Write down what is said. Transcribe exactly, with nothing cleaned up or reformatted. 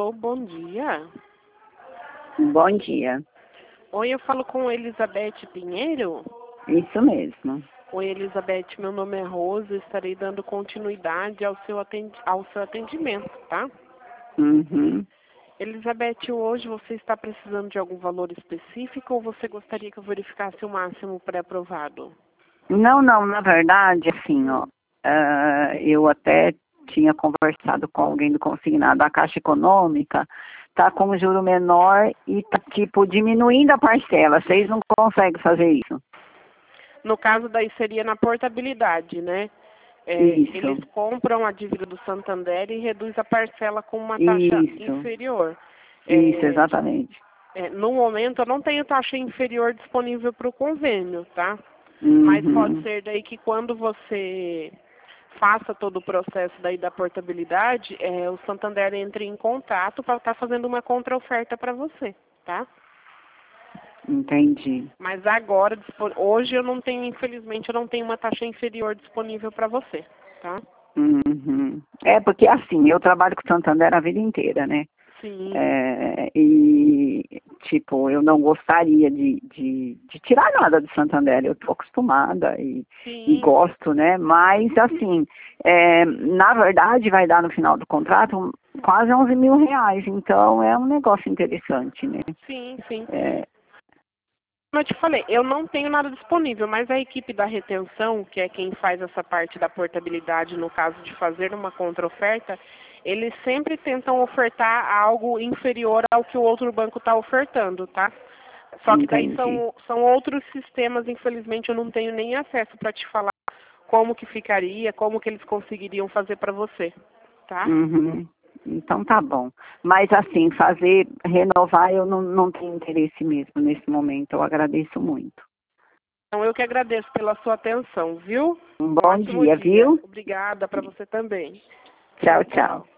Alô, bom dia. Bom dia. Oi, eu falo com Elizabeth Pinheiro? Isso mesmo. Oi, Elizabeth, meu nome é Rosa, estarei dando continuidade ao seu, atendi ao seu atendimento, tá? Uhum. Elizabeth, hoje você está precisando de algum valor específico ou você gostaria que eu verificasse o máximo pré-aprovado? Não, não, na verdade, assim, ó, uh, eu até tinha conversado com alguém do consignado, a Caixa Econômica tá com um juro menor e tá, tipo, diminuindo a parcela. Vocês não conseguem fazer isso? No caso, daí seria na portabilidade, né? É, Isso. eles compram a dívida do Santander e reduz a parcela com uma taxa Isso. inferior. Isso, É, exatamente. é, no momento, eu não tenho taxa inferior disponível para o convênio, tá? Mas pode Uhum. ser daí que quando você faça todo o processo daí da portabilidade, é, o Santander entre em contato para estar fazendo uma contra-oferta para você, tá? Entendi. Mas agora, hoje eu não tenho, infelizmente, eu não tenho uma taxa inferior disponível para você, tá? Uhum. É, porque assim, eu trabalho com o Santander a vida inteira, né? Sim. É, e, tipo, eu não gostaria de, de, de tirar nada do Santander, eu estou acostumada e, e Sim. gosto, né? Mas, assim, é, na verdade, vai dar no final do contrato quase onze mil reais, então é um negócio interessante, né? Sim, sim. É, Como eu te falei, eu não tenho nada disponível, mas a equipe da retenção, que é quem faz essa parte da portabilidade, no caso de fazer uma contra-oferta, eles sempre tentam ofertar algo inferior ao que o outro banco está ofertando, tá? Só que daí entendi. são, são outros sistemas, infelizmente eu não tenho nem acesso para te falar como que ficaria, como que eles conseguiriam fazer para você, tá? Uhum. Então tá bom. Mas assim, fazer, renovar, eu não, não tenho interesse mesmo nesse momento. Eu agradeço muito. Então eu que agradeço pela sua atenção, viu? Um Um bom ótimo dia, dia. viu? Obrigada para você também. Tchau, tchau.